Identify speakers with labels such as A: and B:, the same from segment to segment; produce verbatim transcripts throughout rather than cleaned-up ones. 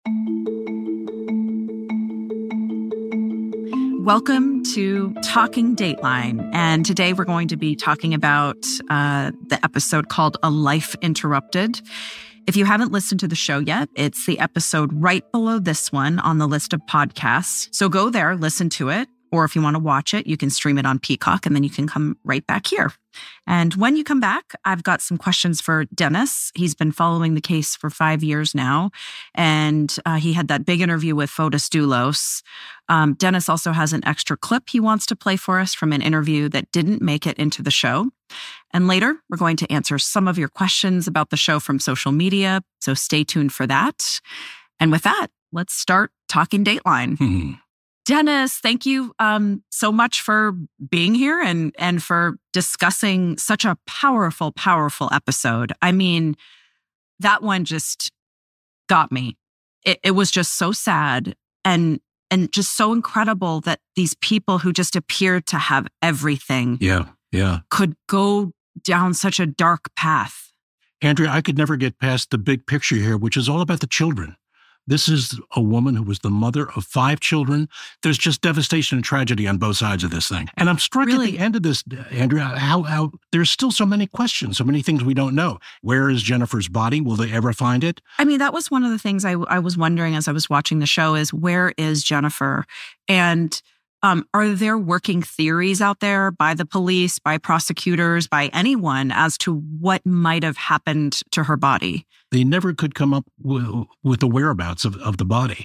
A: Welcome to Talking Dateline, and today we're going to be talking about uh, the episode called A Life Interrupted. If you haven't listened to the show yet, it's the episode right below this one on the list of podcasts. So go there, listen to it, or if you want to watch it, you can stream it on Peacock, and then you can come right back here. And when you come back, I've got some questions for Dennis. He's been following the case for five years now, and uh, he had that big interview with Fotis Doulos. Um, Dennis also has an extra clip he wants to play for us from an interview that didn't make it into the show. And later, we're going to answer some of your questions about the show from social media, so stay tuned for that. And with that, let's start Talking Dateline.
B: Hmm.
A: Dennis, thank you um, so much for being here and, and for discussing such a powerful, powerful episode. I mean, that one just got me. It, it was just so sad and and just so incredible that these people who just appeared to have everything
B: Yeah, yeah.
A: could go down such a dark path.
B: Andrea, I could never get past the big picture here, which is all about the children. This is a woman who was the mother of five children. There's just devastation and tragedy on both sides of this thing. And I'm struck
A: Really?
B: at the end of this, Andrea, how, how there's still so many questions, so many things we don't know. Where is Jennifer's body? Will they ever find it?
A: I mean, that was one of the things I, I was wondering as I was watching the show is where is Jennifer? And um, are there working theories out there by the police, by prosecutors, by anyone as to what might have happened to her body?
B: They never could come up with, with the whereabouts of, of the body.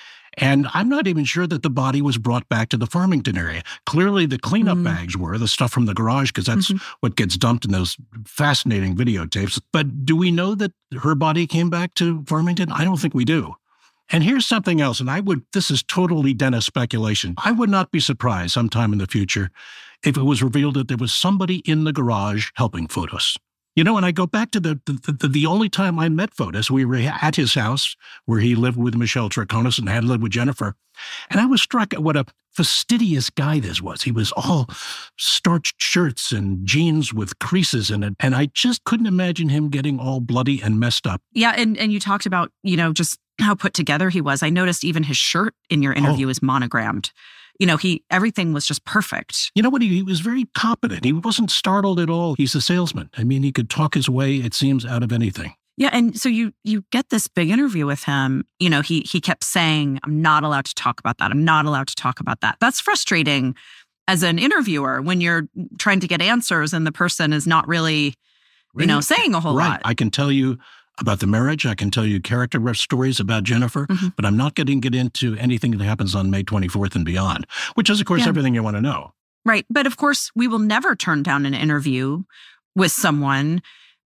B: And I'm not even sure that the body was brought back to the Farmington area. Clearly, the cleanup
A: Mm.
B: bags were, the stuff from the garage, because that's
A: Mhm.
B: what gets dumped in those fascinating videotapes. But do we know that her body came back to Farmington? I don't think we do. And here's something else, and I would, this is totally Dennis speculation. I would not be surprised sometime in the future if it was revealed that there was somebody in the garage helping Fotis. You know, and I go back to the the, the the only time I met Fotis, we were at his house where he lived with Michelle Traconis and had lived with Jennifer. And I was struck at what a fastidious guy this was. He was all starched shirts and jeans with creases in it. And I just couldn't imagine him getting all bloody and messed up.
A: Yeah, and, and you talked about, you know, just how put together he was. I noticed even his shirt in your interview
B: Oh.
A: is monogrammed. You know, he everything was just perfect.
B: You know what? He, he was very competent. He wasn't startled at all. He's a salesman. I mean, he could talk his way, it seems, out of anything.
A: Yeah, and so you you get this big interview with him. You know, he he kept saying, "I'm not allowed to talk about that. I'm not allowed to talk about that." That's frustrating as an interviewer when you're trying to get answers and the person is not really, you know, saying a whole
B: Right.
A: lot.
B: I can tell you about the marriage. I can tell you character stories about Jennifer,
A: Mhm.
B: but I'm not getting get into anything that happens on May twenty-fourth and beyond, which is, of course,
A: Yeah.
B: everything you want to know.
A: Right. But of course, we will never turn down an interview with someone,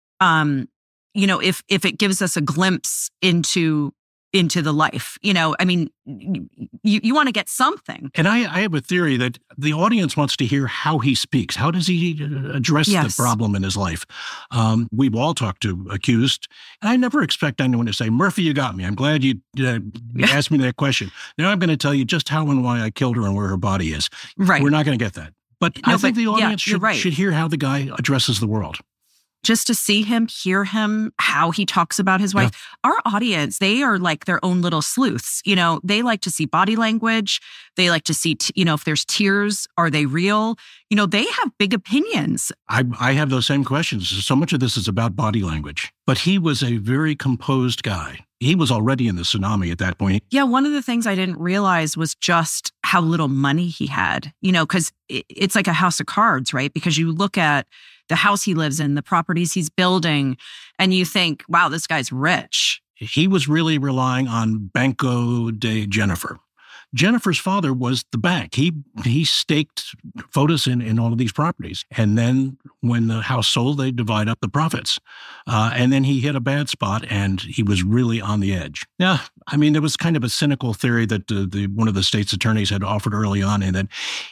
A: um, you know, if if it gives us a glimpse into into the life. You know, I mean, you, you want to get something.
B: And I, I have a theory that the audience wants to hear how he speaks. How does he address
A: Yes.
B: the problem in his life? Um, we've all talked to accused. And I never expect anyone to say, Murphy, you got me. I'm glad you uh, asked me that question. Now I'm going to tell you just how and why I killed her and where her body is.
A: Right.
B: We're not going to get that. But
A: No,
B: I think
A: but
B: the
A: yeah,
B: audience
A: you're
B: should,
A: right.
B: should hear how the guy addresses the world.
A: Just to see him, hear him, how he talks about his wife. Our audience, they are like their own little sleuths. You know, they like to see body language. They like to see, t- you know, if there's tears, are they real? You know, they have big opinions.
B: I, I have those same questions. So much of this is about body language. But he was a very composed guy. He was already in the tsunami at that point.
A: Yeah, one of the things I didn't realize was just how little money he had, you know, because it, it's like a house of cards, right? Because you look at the house he lives in, the properties he's building, and you think, wow, this guy's rich.
B: He was really relying on Banco de Jennifer. Jennifer's father was the bank. He he staked Fotis in, in all of these properties. And then when the house sold, they divide up the profits. Uh, and then he hit a bad spot and he was really on the edge. Now, I mean, there was kind of a cynical theory that uh, the one of the state's attorneys had offered early on, and that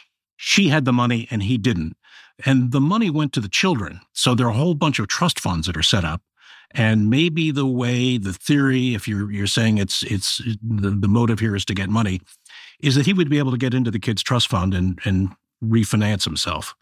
B: she had the money and he didn't. And the money went to the children. So there are a whole bunch of trust funds that are set up. And maybe the way, the theory, if you're you're saying it's it's the, the motive here is to get money, is that he would be able to get into the kid's trust fund and and refinance himself.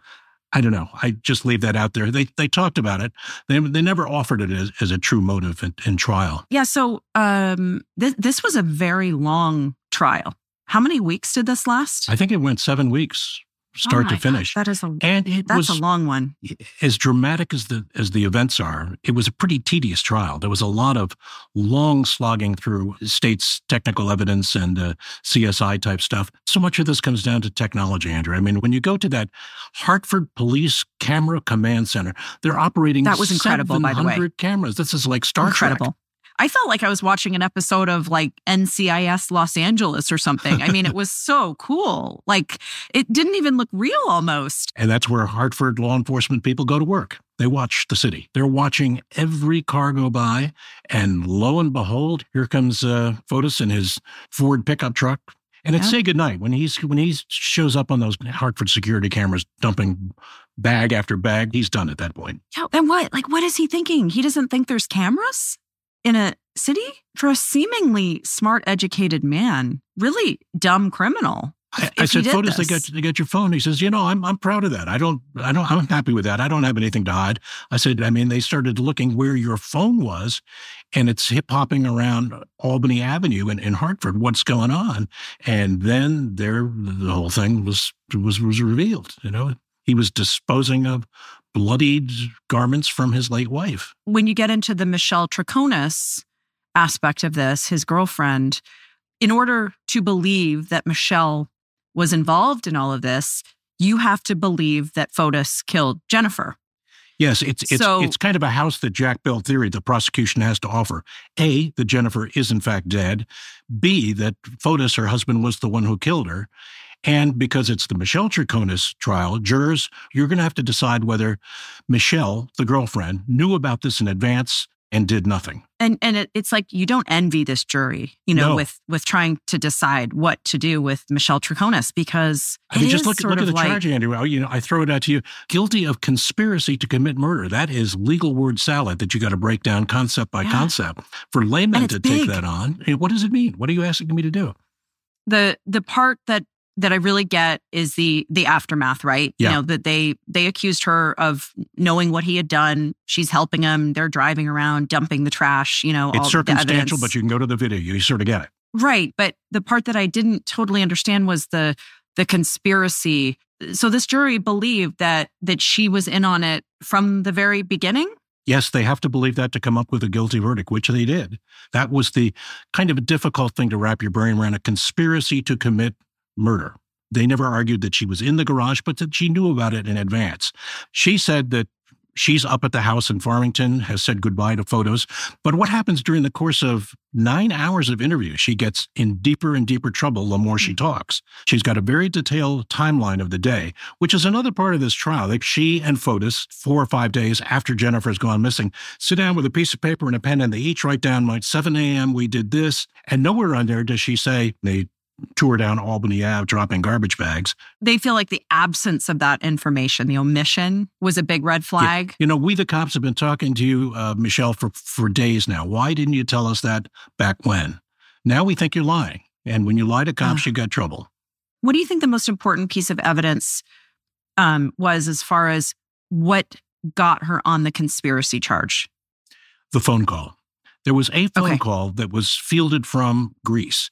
B: I don't know. I just leave that out there. They they talked about it. They they never offered it as, as a true motive in, in trial.
A: Yeah. So um, th- this was a very long trial. How many weeks did this last?
B: I think it went seven weeks, start
A: oh
B: to finish.
A: Gosh, that is a
B: and it
A: that's
B: was
A: a long one.
B: As dramatic as the as the events are, it was a pretty tedious trial. There was a lot of long slogging through state's technical evidence and uh, C S I type stuff. So much of this comes down to technology, Andrew. I mean, when you go to that Hartford Police Camera Command Center, they're operating
A: that was incredible, by the way.
B: seven hundred cameras. This is like Star
A: incredible.
B: Trek.
A: I felt like I was watching an episode of like N C I S Los Angeles or something. I mean, it was so cool. Like it didn't even look real almost.
B: And that's where Hartford law enforcement people go to work. They watch the city. They're watching every car go by. And lo and behold, here comes uh, Fotis in his Ford pickup truck. And it's
A: Yep.
B: say goodnight. When he's when he shows up on those Hartford security cameras, dumping bag after bag, he's done at that point.
A: Yeah, and what? Like, what is he thinking? He doesn't think there's cameras in a city? For a seemingly smart, educated man, really dumb criminal.
B: I, I said, Fotis, they got they got your phone. He says, you know, I'm I'm proud of that. I don't I don't I'm happy with that. I don't have anything to hide. I said, I mean, they started looking where your phone was, and it's hip hopping around Albany Avenue in, in Hartford. What's going on? And then there, the whole thing was was was revealed. You know, he was disposing of bloodied garments from his late wife.
A: When you get into the Michelle Troconis aspect of this, his girlfriend, in order to believe that Michelle was involved in all of this, you have to believe that Fotis killed Jennifer.
B: Yes, it's it's
A: So-
B: it's kind of a house that Jack built theory the prosecution has to offer. A, that Jennifer is in fact dead. B, that Fotis, her husband, was the one who killed her. And because it's the Michelle Troconis trial, jurors, you're going to have to decide whether Michelle, the girlfriend, knew about this in advance and did nothing.
A: And and it, it's like you don't envy this jury, you know,
B: No.
A: with with trying to decide what to do with Michelle Troconis, because
B: I mean,
A: it
B: just
A: is
B: look,
A: sort
B: look at
A: of
B: the
A: like,
B: charge, Andrew. You know, I throw it out to you. Guilty of conspiracy to commit murder. That is legal word salad that you got to break down concept by
A: Yeah.
B: concept. For laymen
A: And
B: to
A: it's
B: take
A: big.
B: that on, eh, what does it mean? What are you asking me to do?
A: the the part that that I really get is the the aftermath, right?
B: Yeah.
A: You know, that they they accused her of knowing what he had done. She's helping him. They're driving around, dumping the trash, you know, all
B: It's
A: the
B: circumstantial,
A: evidence.
B: but you can go to the video. You sort of get it.
A: Right. But the part that I didn't totally understand was the the conspiracy. So this jury believed that that she was in on it from the very beginning.
B: Yes, they have to believe that to come up with a guilty verdict, which they did. That was the kind of a difficult thing to wrap your brain around, a conspiracy to commit murder. They never argued that she was in the garage, but that she knew about it in advance. She said that she's up at the house in Farmington, has said goodbye to Fotis. But what happens during the course of nine hours of interview? She gets in deeper and deeper trouble the more she talks. She's got a very detailed timeline of the day, which is another part of this trial. Like she and Fotis, four or five days after Jennifer's gone missing, sit down with a piece of paper and a pen, and they each write down, like, seven a.m. we did this. And nowhere on there does she say they tour down Albany Ave dropping garbage bags.
A: They feel like the absence of that information, the omission, was a big red flag.
B: You know, we the cops have been talking to you, uh, Michelle, for, for days now. Why didn't you tell us that back when? Now we think you're lying. And when you lie to cops,
A: Uh.
B: you got trouble.
A: What do you think the most important piece of evidence um, was as far as what got her on the conspiracy charge?
B: The phone call. There was a phone
A: Okay.
B: call that was fielded from Greece.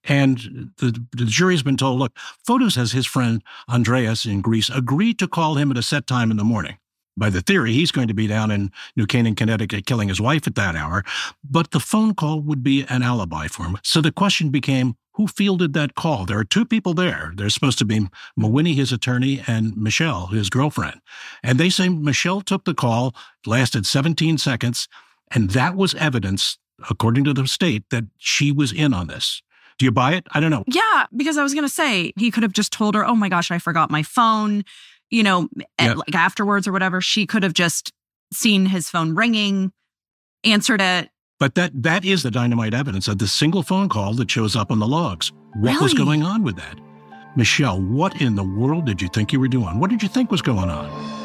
B: And the, the jury's been told, look, Fotis has his friend Andreas in Greece agreed to call him at a set time in the morning. By the theory, he's going to be down in New Canaan, Connecticut, killing his wife at that hour. But the phone call would be an alibi for him. So the question became, who fielded that call? There are two people there. There's supposed to be Mawhinney, his attorney, and Michelle, his girlfriend. And they say Michelle took the call, lasted seventeen seconds, and that was evidence, according to the state, that she was in on this. Do you buy it? I don't know.
A: Yeah, because I was going to say, he could have just told her, oh my gosh, I forgot my phone, you know,
B: Yeah.
A: like afterwards or whatever. She could have just seen his phone ringing, answered it.
B: But that that is the dynamite evidence of the single phone call that shows up on the logs. What was
A: Really?
B: going on with that? Michelle, what in the world did you think you were doing? What did you think was going on?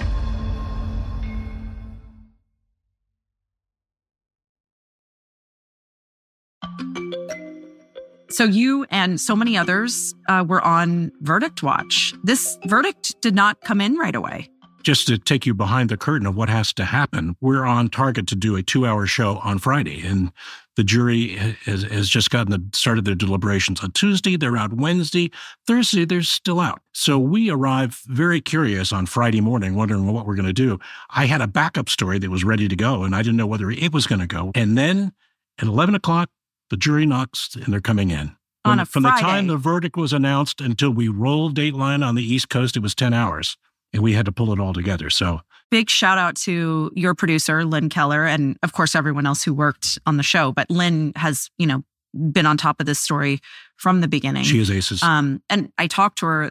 A: So you and so many others uh, were on verdict watch. This verdict did not come in right away.
B: just to take you behind the curtain of what has to happen, we're on target to do a two-hour show on Friday, and the jury has, has just gotten the, started their deliberations on Tuesday. They're out Wednesday. Thursday, they're still out. So we arrive very curious on Friday morning, wondering what we're going to do. I had a backup story that was ready to go, and I didn't know whether it was going to go. And then at eleven o'clock, the jury knocks, and they're coming in. When,
A: on a
B: from
A: Friday.
B: the time the verdict was announced until we rolled Dateline on the East Coast, it was ten hours. And we had to pull it all together. So
A: big shout out to your producer, Lynn Keller, and of course, everyone else who worked on the show. But Lynn has, you know, been on top of this story from the beginning.
B: She is aces.
A: Um, and I talked to her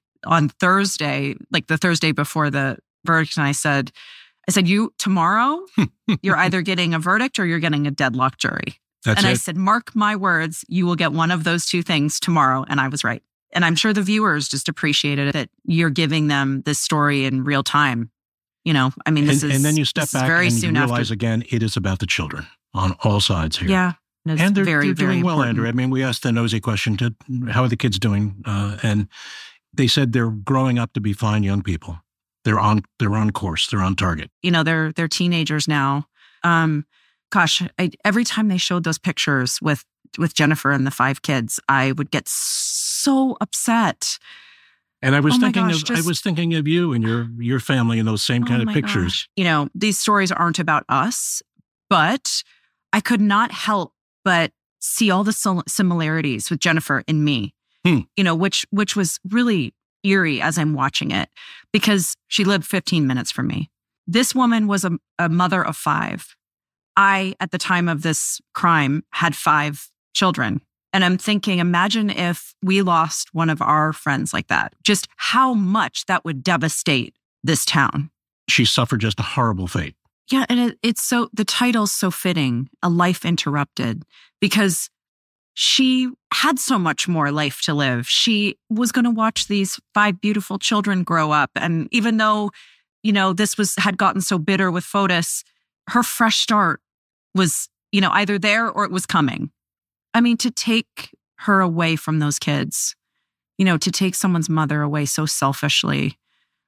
A: on Thursday, like the Thursday before the verdict. And I said, I said, you, tomorrow, you're either getting a verdict or you're getting a deadlock jury.
B: That's
A: and
B: it.
A: I said, mark my words, you will get one of those two things tomorrow. And I was right. And I'm sure the viewers just appreciated it, that you're giving them this story in real time. You know, I mean, this
B: and,
A: is
B: and then you step back
A: very
B: and
A: soon
B: you realize
A: after.
B: again, it is about the children on all sides here.
A: Yeah. And,
B: and they're,
A: very,
B: they're doing
A: very
B: well,
A: important.
B: Andrew. I mean, we asked the nosy question to how are the kids doing? Uh, and they said they're growing up to be fine young people. They're on, they're on course. They're on target.
A: You know, they're, they're teenagers now. Um, gosh, I, every time they showed those pictures with, with Jennifer and the five kids, I would get so upset.
B: And I was
A: Oh my
B: thinking
A: gosh,
B: of
A: just-
B: I was thinking of you and your your family in those same kind
A: Oh
B: of
A: my
B: pictures.
A: gosh. You know, these stories aren't about us, but I could not help but see all the sil- similarities with Jennifer and me.
B: Hmm.
A: You know, which which was really eerie as I'm watching it, because she lived fifteen minutes from me. This woman was a, a mother of five. I, at the time of this crime, had five children. And I'm thinking, imagine if we lost one of our friends like that, just how much that would devastate this town.
B: She suffered just a horrible fate.
A: Yeah. And it, it's so, the title's so fitting, A Life Interrupted, because she had so much more life to live. She was going to watch these five beautiful children grow up. And even though, you know, this was, had gotten so bitter with Fotis, her fresh start was, you know, either there or it was coming. I mean, to take her away from those kids, you know, to take someone's mother away so selfishly,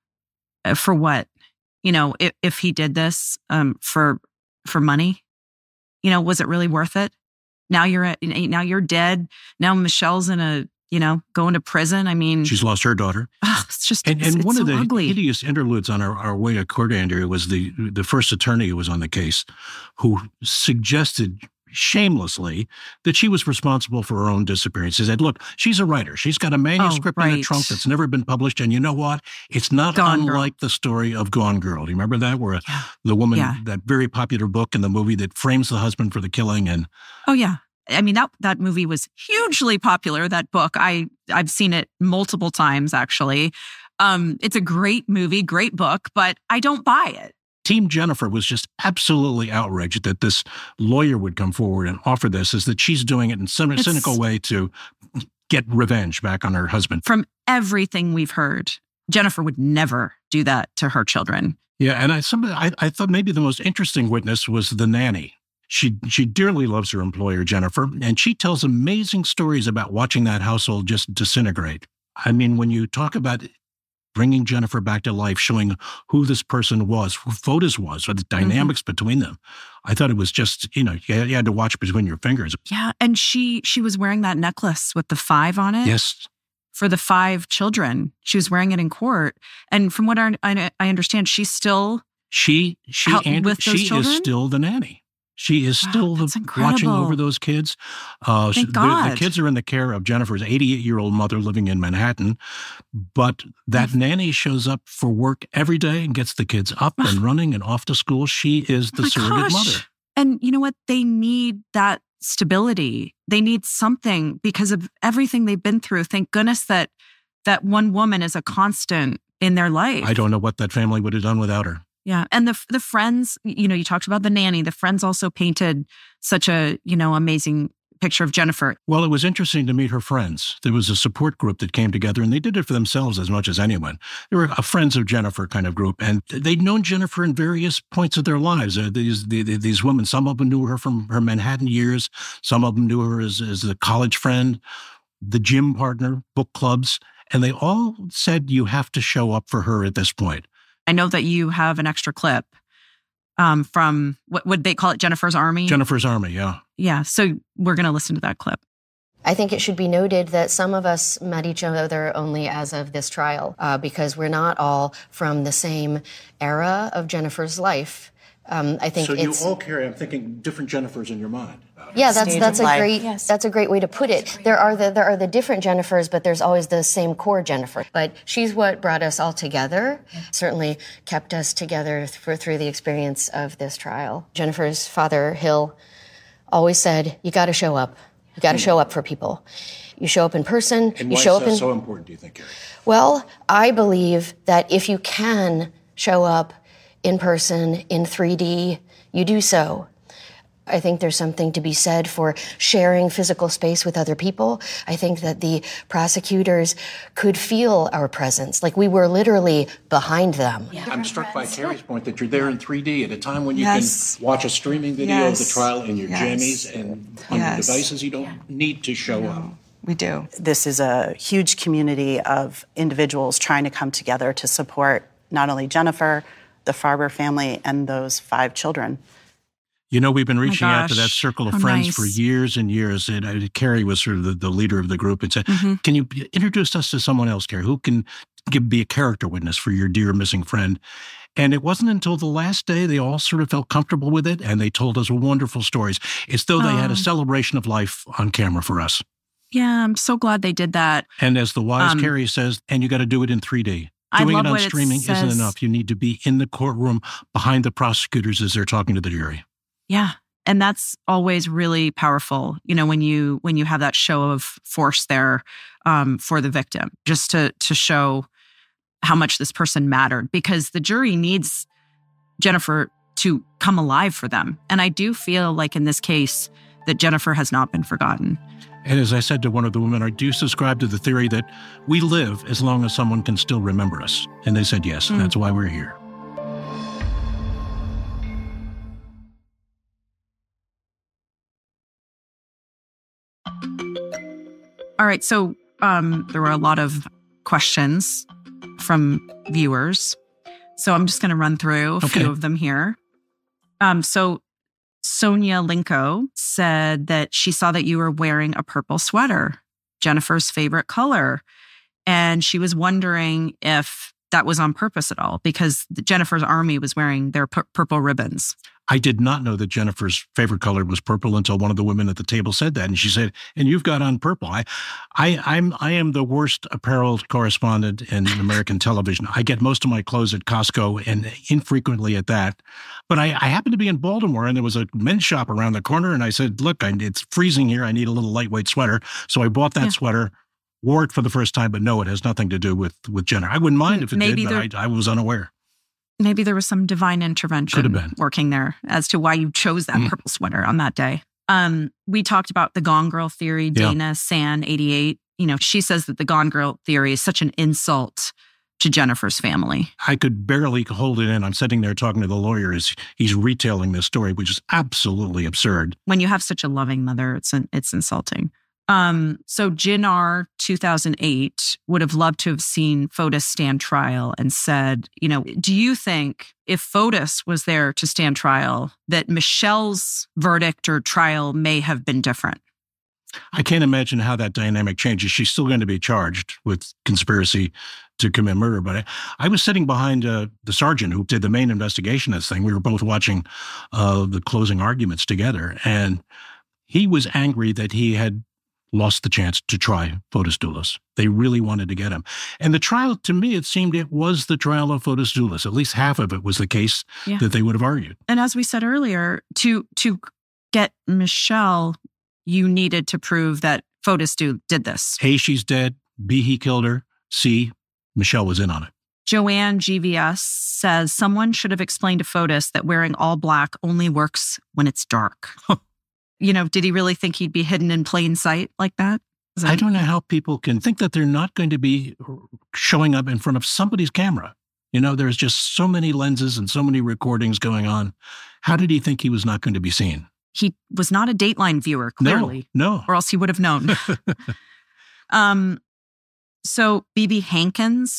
A: uh, for what? You know, if, if he did this um, for for money, you know, was it really worth it? Now you're at, now you're dead. Now Michelle's in a, you know, going to prison. I mean,
B: She's lost her daughter.
A: ugh, it's just
B: And,
A: it's,
B: and
A: it's
B: one
A: so
B: of the
A: ugly.
B: hideous interludes on our, our way to court, Andrew, was the the first attorney who was on the case, who suggested shamelessly that she was responsible for her own disappearance. He said, look, she's a writer. She's got a manuscript
A: Oh,
B: in the
A: right.
B: trunk that's never been published. And you know what? It's not
A: Gone Girl.
B: unlike the story of Gone Girl. Do you remember that? Where
A: Yeah.
B: the woman,
A: Yeah.
B: that very popular book in the movie that frames the husband for the killing. And
A: Oh yeah. I mean, that that movie was hugely popular, that book. I, I've seen it multiple times, actually. Um, it's a great movie, great book, but I don't buy it.
B: Team Jennifer was just absolutely outraged that this lawyer would come forward and offer this, is that she's doing it in some
A: It's-
B: cynical way to get revenge back on her husband.
A: From everything we've heard, Jennifer would never do that to her children.
B: Yeah, and I, some, I, I thought maybe the most interesting witness was the nanny. She she dearly loves her employer, Jennifer, and she tells amazing stories about watching that household just disintegrate. I mean, when you talk about bringing Jennifer back to life, showing who this person was, who Fotis was, or the dynamics mm-hmm. between them, I thought it was just, you know, you had, you had to watch between your fingers.
A: Yeah, and she she was wearing that necklace with the five on it.
B: Yes.
A: For the five children. She was wearing it in court. And from what I, I, I understand, she's still
B: She she
A: Help
B: and
A: with those
B: she
A: children?
B: is still the nanny. She is
A: Wow,
B: still
A: that's
B: the,
A: incredible.
B: watching over those kids. Uh,
A: Thank
B: the,
A: God.
B: the kids are in the care of Jennifer's eighty-eight-year-old mother living in Manhattan. But that nanny shows up for work every day and gets the kids up and running and off to school. She is the
A: Oh my
B: surrogate
A: gosh.
B: mother.
A: And you know what? They need that stability. They need something because of everything they've been through. Thank goodness that that one woman is a constant in their life.
B: I don't know what that family would have done without her.
A: Yeah. And the the friends, you know, you talked about the nanny. The friends also painted such a, you know, amazing picture of Jennifer.
B: Well, it was interesting to meet her friends. There was a support group that came together, and they did it for themselves as much as anyone. They were a Friends of Jennifer kind of group, and they'd known Jennifer in various points of their lives. Uh, these the, these women, some of them knew her from her Manhattan years. Some of them knew her as, as a college friend, the gym partner, book clubs. And they all said, you have to show up for her at this point.
A: I know that you have an extra clip um, from, what would they call it, Jennifer's Army?
B: Jennifer's Army, yeah.
A: Yeah, so we're going to listen to that clip.
C: I think it should be noted that some of us met each other only as of this trial, uh, because we're not all from the same era of Jennifer's life. Um, I think
B: so you
C: it's,
B: all carry, I'm thinking, different Jennifers in your mind.
C: Yeah, that's
D: Stage
C: that's
D: of
C: a
D: life.
C: great
D: Yes.
C: that's a great way to put it. There are the there are the different Jennifers, but there's always the same core Jennifer. But she's what brought us all together. Certainly kept us together for, through the experience of this trial. Jennifer's father, Hill, always said, "You got to show up. You got to show up for people. You show up in person.
B: And
C: you
B: why
C: show
B: is
C: up
B: that
C: in."
B: so important, do you think, Carrie?
C: Well, I believe that if you can show up in person in three D, you do so. I think there's something to be said for sharing physical space with other people. I think that the prosecutors could feel our presence, like we were literally behind them.
B: Yeah. I'm struck by Carrie's point that you're there in three D at a time when you
D: Yes.
B: can watch a streaming video
D: Yes.
B: of the trial in your
D: Yes.
B: jammies and on
D: Yes.
B: your devices. You don't need to show up.
D: We do. This is a huge community of individuals trying to come together to support not only Jennifer, the Farber family, and those five children.
B: You know, we've been reaching out to
A: gosh,
B: that circle of
A: how
B: friends
A: nice.
B: for years and years. And uh, Carrie was sort of the, the leader of the group and said,
A: Mm-hmm.
B: can you introduce us to someone else, Carrie, who can give, be a character witness for your dear missing friend? And it wasn't until the last day they all sort of felt comfortable with it, and they told us wonderful stories. It's though they had
A: Oh.
B: a celebration of life on camera for us.
A: Yeah, I'm so glad they did that.
B: And as the wise
A: Um,
B: Carrie says, and you got to do it in three D.
A: I
B: Doing
A: love
B: it on
A: what it
B: streaming isn't
A: says.
B: enough. You need to be in the courtroom behind the prosecutors as they're talking to the jury.
A: Yeah. And that's always really powerful, you know, when you when you have that show of force there um, for the victim, just to to show how much this person mattered, because the jury needs Jennifer to come alive for them. And I do feel like in this case that Jennifer has not been forgotten.
B: And as I said to one of the women, I do subscribe to the theory that we live as long as someone can still remember us. And they said yes, and
A: Mm.
B: that's why we're here.
A: All right. So um, there were a lot of questions from viewers. So I'm just going to run through a
B: Okay.
A: few of them here. Um, so Sonia Linko said that she saw that you were wearing a purple sweater, Jennifer's favorite color. And she was wondering if that was on purpose at all, because the Jennifer's Army was wearing their pu- purple ribbons.
B: I did not know that Jennifer's favorite color was purple until one of the women at the table said that. And she said, and you've got on purple. I, I, I'm, I am the worst apparel correspondent in American television. I get most of my clothes at Costco and infrequently at that. But I, I happened to be in Baltimore and there was a men's shop around the corner. And I said, look, I, it's freezing here. I need a little lightweight sweater. So I bought that
A: Yeah.
B: sweater, wore it for the first time, but no, it has nothing to do with, with Jennifer. I wouldn't mind if it
A: Maybe
B: did, but I, I was unaware.
A: Maybe there was some divine intervention
B: Could have been.
A: working there as to why you chose that
B: Mm.
A: purple sweater on that day. Um, we talked about the Gone Girl theory.
B: Yeah.
A: Dana San eighty-eight, you know, she says that the Gone Girl theory is such an insult to Jennifer's family.
B: I could barely hold it in. I'm sitting there talking to the lawyer as he's retailing this story, which is absolutely absurd.
A: When you have such a loving mother, it's an, it's insulting. Um, so Jinar two thousand eight would have loved to have seen Fotis stand trial and said, you know, do you think if Fotis was there to stand trial that Michelle's verdict or trial may have been different?
B: I can't imagine how that dynamic changes. She's still going to be charged with conspiracy to commit murder. But I, I was sitting behind uh, the sergeant who did the main investigation of this thing. We were both watching uh, the closing arguments together. And he was angry that he had lost the chance to try Fotis Dulis. They really wanted to get him. And the trial, to me, it seemed it was the trial of Fotis Dulis. At least half of it was the case
A: Yeah.
B: that they would have argued.
A: And as we said earlier, to to get Michelle, you needed to prove that Fotis do, did this.
B: A, she's dead. B, he killed her. C, Michelle was in on it.
A: Joanne G V S says someone should have explained to Fotis that wearing all black only works when it's dark. You know, did he really think he'd be hidden in plain sight like that? Is that-
B: I don't know how people can think that they're not going to be showing up in front of somebody's camera. You know, there's just so many lenses and so many recordings going on. How did he think he was not going to be seen?
A: He was not a Dateline viewer, clearly,
B: No, no.
A: or else he would have known. um, so B B Hankins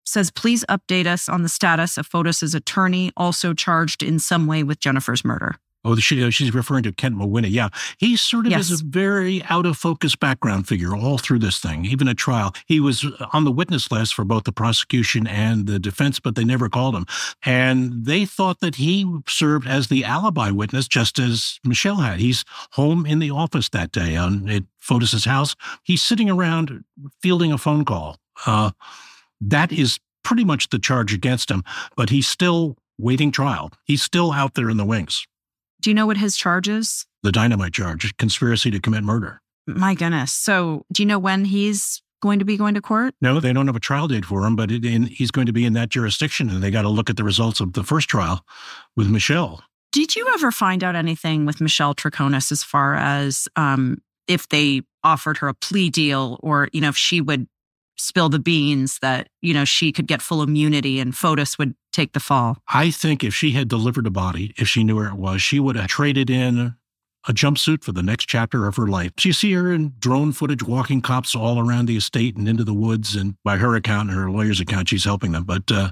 A: says, please update us on the status of Fotis' attorney, also charged in some way with Jennifer's murder.
B: Oh, she, she's referring to Kent Mawhinney. Yeah, he sort of
A: yes.
B: is a very out-of-focus background figure all through this thing, even at trial. He was on the witness list for both the prosecution and the defense, but they never called him. And they thought that he served as the alibi witness, just as Michelle had. He's home in the office that day on, at Fotis' house. He's sitting around fielding a phone call. Uh, that is pretty much the charge against him, but he's still waiting trial. He's still out there in the wings.
A: Do you know what his charge is?
B: The dynamite charge, conspiracy to commit murder.
A: My goodness. So do you know when he's going to be going to court?
B: No, they don't have a trial date for him, but it, in, he's going to be in that jurisdiction, and they got to look at the results of the first trial with Michelle.
A: Did you ever find out anything with Michelle Troconis as far as um, if they offered her a plea deal, or, you know, if she would spill the beans that, you know, she could get full immunity and Fotis would take the fall?
B: I think if she had delivered a body, if she knew where it was, she would have traded in a jumpsuit for the next chapter of her life. So you see her in drone footage walking cops all around the estate and into the woods, and by her account and her lawyer's account, she's helping them. But uh,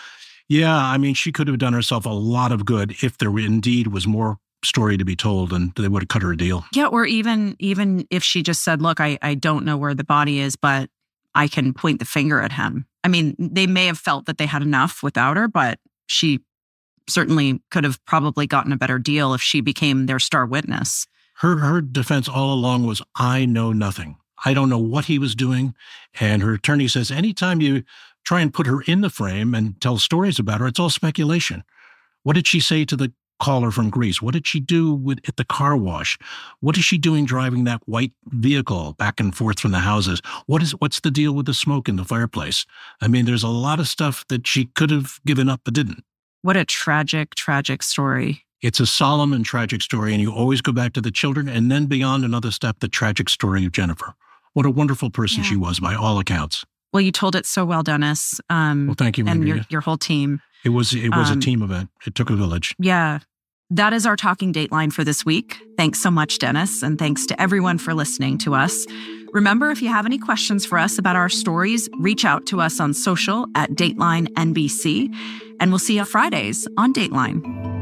B: yeah, I mean, she could have done herself a lot of good if there indeed was more story to be told, and they would have cut her a deal.
A: Yeah, or even even if she just said, look, I, I don't know where the body is, but I can point the finger at him. I mean, they may have felt that they had enough without her, but she certainly could have probably gotten a better deal if she became their star witness.
B: Her her defense all along was, I know nothing. I don't know what he was doing. And her attorney says, anytime you try and put her in the frame and tell stories about her, it's all speculation. What did she say to the caller from Greece? What did she do with, at the car wash? What is she doing driving that white vehicle back and forth from the houses? What is what's the deal with the smoke in the fireplace? I mean, there's a lot of stuff that she could have given up but didn't.
A: What a tragic, tragic story.
B: It's a solemn and tragic story, and you always go back to the children, and then beyond another step, the tragic story of Jennifer. What a wonderful person
A: yeah.
B: she was, by all accounts.
A: Well, you told it so well, Dennis. Um,
B: well, thank you,
A: and
B: Margarita.
A: your, your whole team.
B: It was it was
A: um,
B: a team event. It took a village.
A: Yeah. That is our Talking Dateline for this week. Thanks so much, Dennis, and thanks to everyone for listening to us. Remember, if you have any questions for us about our stories, reach out to us on social at Dateline N B C, and we'll see you Fridays on Dateline.